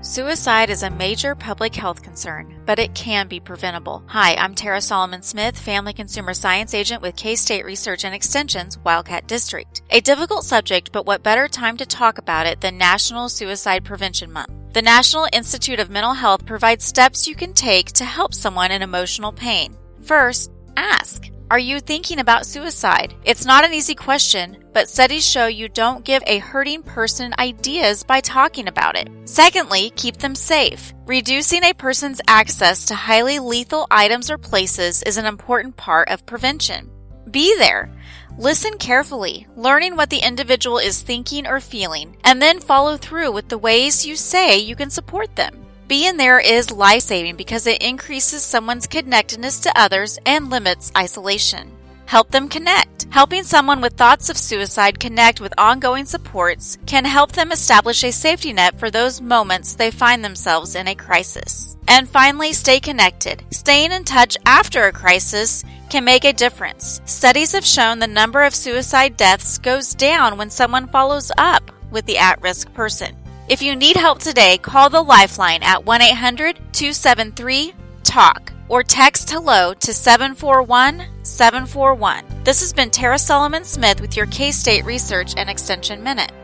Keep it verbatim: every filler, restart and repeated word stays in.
Suicide is a major public health concern, but it can be preventable. Hi, I'm Tara Solomon Smith, Family Consumer Science Agent with K-State Research and Extension's Wildcat District. A difficult subject, but what better time to talk about it than National Suicide Prevention Month? The National Institute of Mental Health provides steps you can take to help someone in emotional pain. First, ask. Are you thinking about suicide? It's not an easy question, but studies show you don't give a hurting person ideas by talking about it. Secondly, keep them safe. Reducing a person's access to highly lethal items or places is an important part of prevention. Be there. Listen carefully, learning what the individual is thinking or feeling, and then follow through with the ways you say you can support them. Being there is life-saving because it increases someone's connectedness to others and limits isolation. Help them connect. Helping someone with thoughts of suicide connect with ongoing supports can help them establish a safety net for those moments they find themselves in a crisis. And finally, stay connected. Staying in touch after a crisis can make a difference. Studies have shown the number of suicide deaths goes down when someone follows up with the at-risk person. If you need help today, call the Lifeline at one eight hundred two seven three TALK or text HELLO to seven four one seven four one. This has been Tara Solomon Smith with your K-State Research and Extension Minute.